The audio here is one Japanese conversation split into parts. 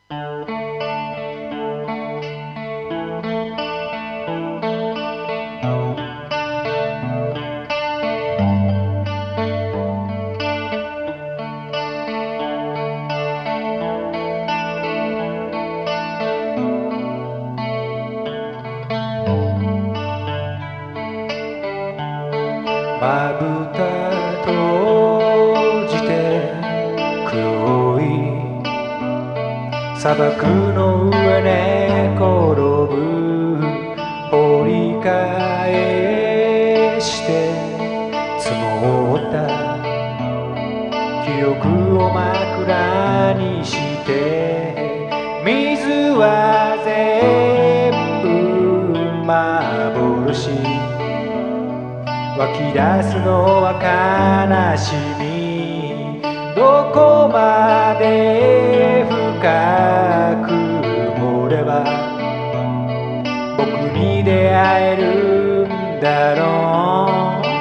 まぶた閉じて黒い砂漠の上寝転ぶ掘り返して積もった記憶を枕にして水は全部幻湧き出すのは悲しみどこまで深く掘れば僕に出会えるんだろう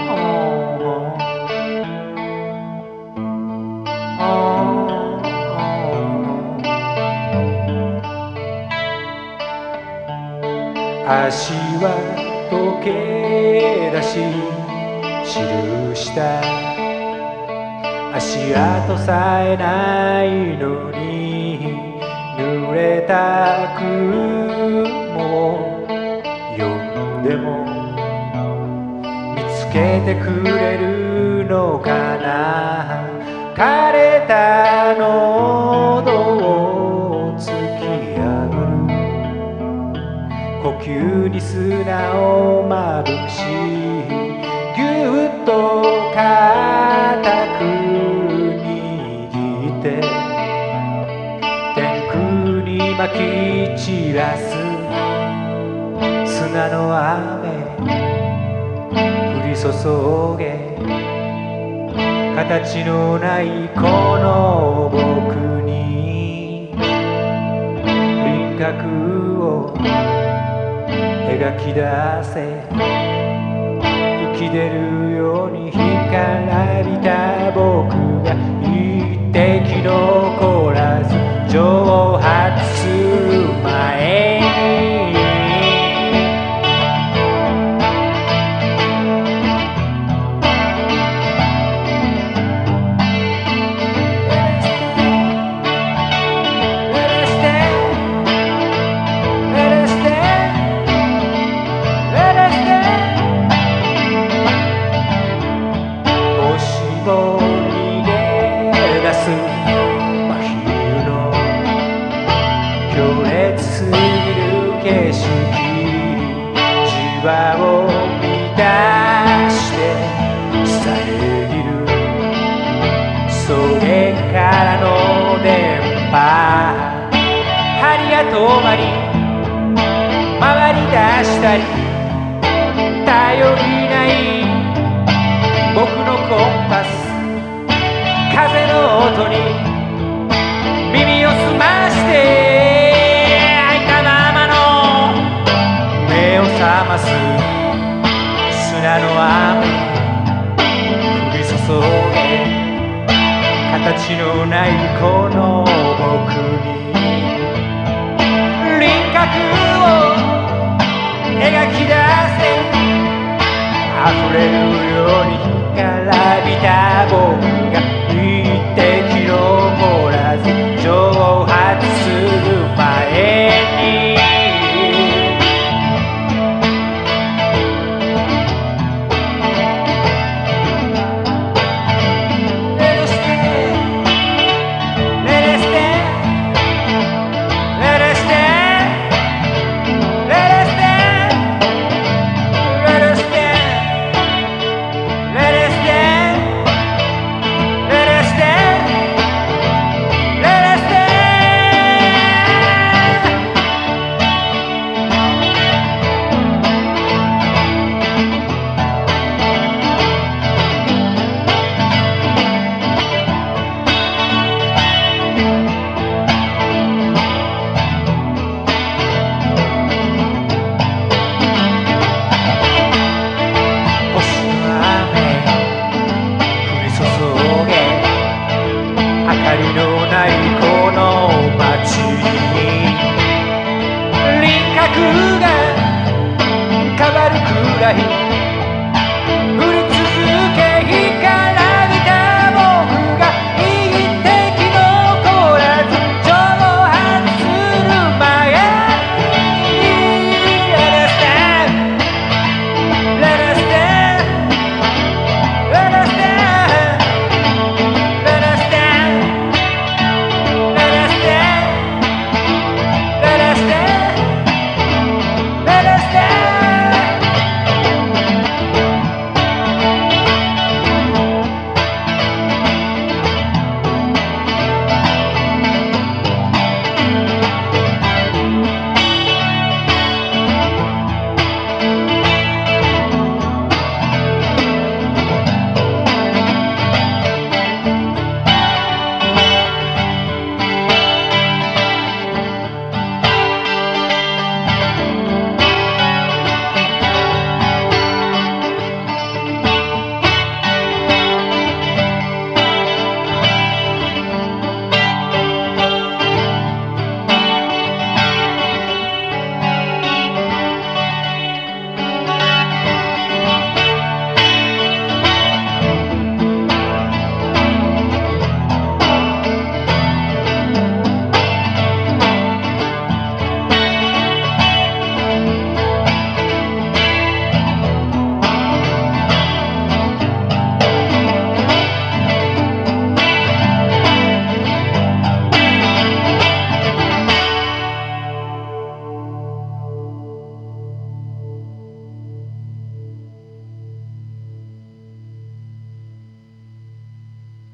足は溶け出し記した足跡さえないのに濡れた雲を呼んでも見つけてくれるのかな枯れた喉を突き破る呼吸に砂をまぶしぎゅっと固く握って天空にまき散らす砂の雨降り注げ形のないこの僕に輪郭を描き出せ浮き出るように干からびた僕が一滴残らず蒸発する前に景色磁場を満たして遮る袖からの電波針が止まり回り出したり頼りない僕のコンパス風の音に耳を澄まして覚ます砂の雨降り注げ形のないこの僕に輪郭を描き出せ溢れるように